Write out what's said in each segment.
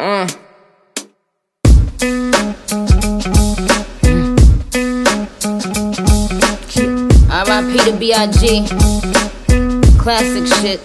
R.I.P. to B.I.G. Classic shit.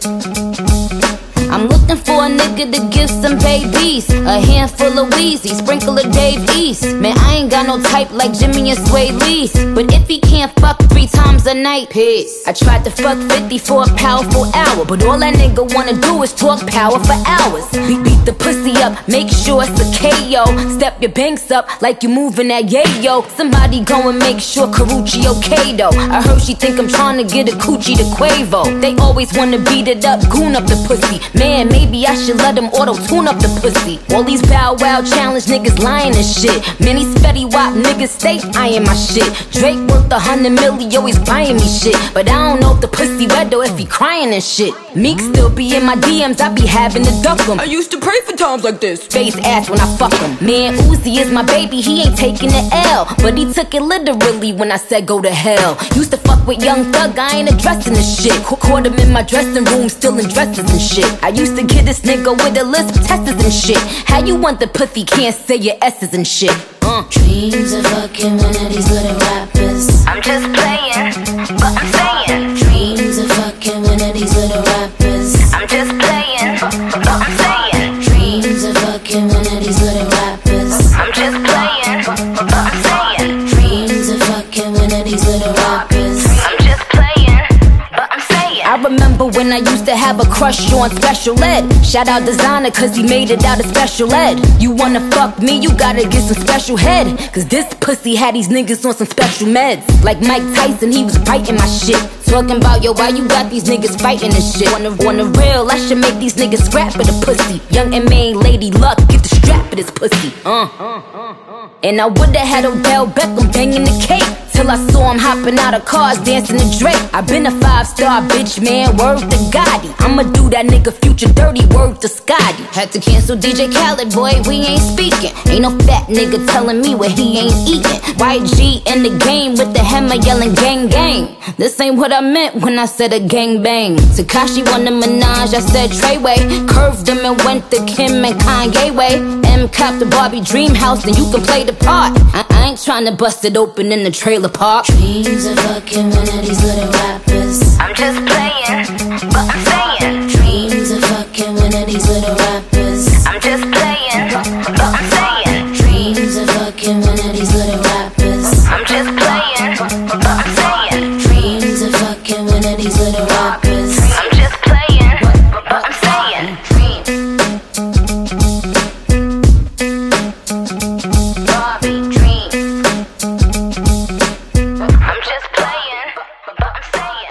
I'm looking for a nigga to give some babies, a handful of Wheezy, sprinkle of Dave East. Man, I ain't got no type like Jimmy and Sway Lee, but if he can't fuck 3 times a night, peace. I tried to fuck 50 for a powerful hour, but all that nigga wanna do is talk power for hours. Beat the pussy up, make sure it's a KO. Step your banks up like you moving that yayo. Somebody go and make sure Karuchi okay though. I heard she think I'm trying to get a coochie to Quavo. They always wanna beat it up, goon up the pussy. Man, maybe I should let them auto-tune up the pussy. All these Bow Wow challenge niggas lying and shit. Many Fetty Wap niggas stay eyeing my shit. Drake worth 100 million, always buying me shit. But I don't know if the pussy wet though, if he crying and shit. Meek still be in my DMs, I be having to duck him. I used to pray for times like this. Face ass when I fuck him. Man, Uzi is my baby, he ain't taking the L. But he took it literally when I said go to hell. Used to fuck with Young Thug, I ain't addressing the shit. Caught him in my dressing room, still in dresses and shit. I used to get this nigga with a lisp, testers and shit. How you want the pussy, can't say your S's and shit. Dreams of fucking one of these little rappers. I'm just playing, but I'm saying. Dreams of fucking one of these little rappers. I'm just playing, but I'm saying. Dreams of fucking one of these little rappers. I'm just playing, but I'm saying. Dreams of fucking one of these little rappers. I'm just playing, but I'm saying. I remember when I used to have a crush on Special Ed. Shout out Designer cause he made it out of Special Ed. You wanna fuck me, you gotta get some special head. Cause this pussy had these niggas on some special meds. Like Mike Tyson, he was biting my shit. Talking about, yo, why you got these niggas fighting this shit? On the real, I should make these niggas scrap for the pussy. Young M.A. Lady Luck, get the strap for this pussy. And I would've had Odell Beckham banging the cake. Till I saw him hopping out of cars, dancing to Drake. I been a 5-star bitch, man, word to Gotti. I'ma do that nigga Future dirty, word to Scotty. Had to cancel DJ Khaled, boy, we ain't speaking. Ain't no fat nigga telling me what he ain't eating. YG in the game with the hammer yelling gang gang. This ain't what I meant when I said a gang bang. Tekashi won the Minaj, I said Treyway. Curved him and went to Kim and Kanye way. M copped the Barbie dream house, then you can play the part. I ain't tryna bust it open in the trailer park. Dreams of fucking one of these little rappers. I'm just playing, but I'm saying. Dreams of fucking one of these little rappers. I'm just playing, but I'm saying. Dreams of fucking one of these little rappers. I'm just playing, but I'm saying. Dreams of fucking one of these little rappers. I'm just playing, but I'm saying. Barbie dreams. I'm just playing, but I'm saying.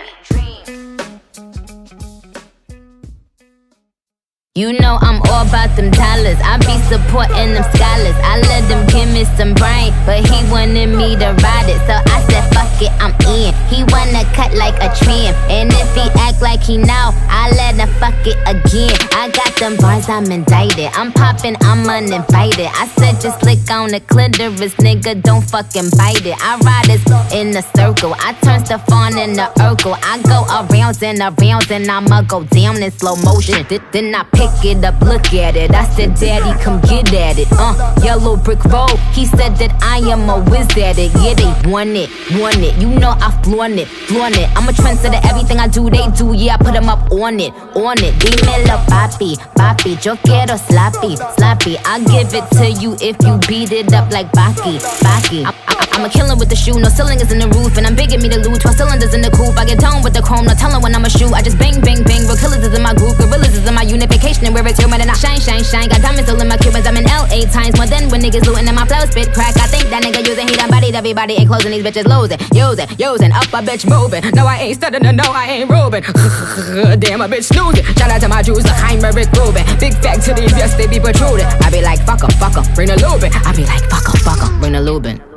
You know I'm all about them dollars. I be supporting them scholars. I let them give me some brain, but he wanted me to ride it. So I said fuck it, I'm in. He wanna cut like a trim, and if he act like he know, I let him fuck it again. I got them bars, I'm indicted. I'm popping, I'm uninvited. I said just lick on the clitoris, nigga, don't fucking bite it. I ride this in a circle. I turn stuff on in the Urkel. I go arounds and arounds, and I'ma go down in slow motion. Then I pick it up, look at it. I said, daddy, come get at it. Yellow brick road. He said that I am a whiz at it. Yeah, they want it, want it. You know I flaunt it, flaunt it. I'm a trendsetter, everything I do, they do. Yeah, I put them up on it, on it. Dímelo, papi, papi. Yo quiero sloppy, sloppy. I'll give it to you if you beat it up like Baki, Baki. I'm a killer with the shoe, no cylinders in the roof. And I'm begging me to lose 12 cylinders in the coupe. I get down with the chrome, no telling when I'ma shoot. I just bang, bang, bang. Real killers is in my group, gorillas is in my unification. And where it's human and I shine, shine, shine. Got diamonds all in my Cubans, I'm in L8 times more than when niggas looting and my flow spit crack. I think that nigga using, he done bodied everybody and closing these bitches losing. Using, up a bitch moving. No, I ain't studying, no, I ain't roving. Damn, a bitch snoozing. Shout out to my Jews, like I'm Rick Rubin. Big factories, yes, they be protruding. I be like, fuck em, bring the lubin. I be like, fuck em, bring the lubin.